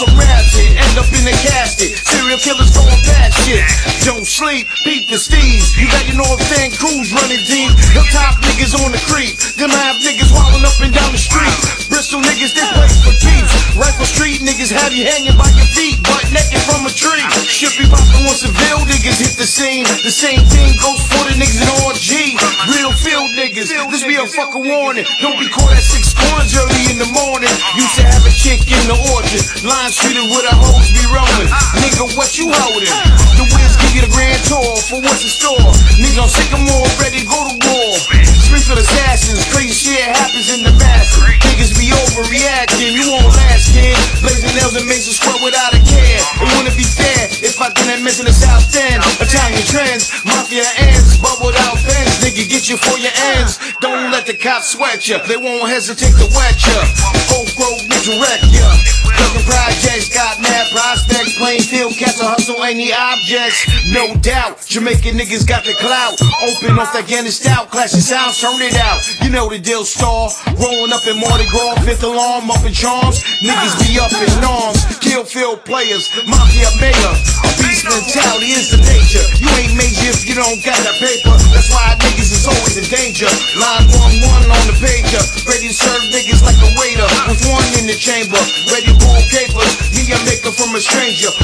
some raps hit, end up in a casket. Serial killers going bad shit. Don't sleep, peep the steez. You got your North End crews running deep. Hilltop niggas on the creep. Them have niggas wildin' up and down the street. Bristol niggas, this place for peeps. Rifle Street niggas have you hanging by your feet, butt naked from a tree. Shit be poppin' when Seville niggas hit the scene. The same thing goes for the niggas in RG. Real field niggas, this be a fucking warning. Don't be caught at 6 corners early in the morning. Used to have a chick in the orchard, line treated with her hoes be roaming. Nigga, what you holdin'? The Wiz give you the grand tour for what's in store. Niggas on Sycamore ready to go to war. Springfield assassins, crazy shit happens in the mass. Niggas be overreacting, you won't last, kid. Blazing nails and makes a sweat without a care. It wouldn't be fair if I didn't mention the South End. Italian trends, mafia ends, bubbled out pens. Nigga, get you for your ends. Don't let the cops sweat ya, they won't hesitate to wet ya. Oak Grove niggas wreck ya. Cooking projects, got mad prospects. Plainfield cats will hustle any objects. No doubt, Jamaican niggas got the clout. Open off that Guinness stout, classic sounds, turn it out. You know the deal, star. Rolling up in Mardi Gras, fifth alarm, up in charms. Niggas be up in arms. Kill field players, mafia mayor. Beast mentality is the nature. You ain't major if you don't got that paper. That's why niggas is always in danger. Line 1-1 on the pager. Ready to serve niggas like a waiter. With one in the chamber, ready to pull capers. Me a maker from a stranger.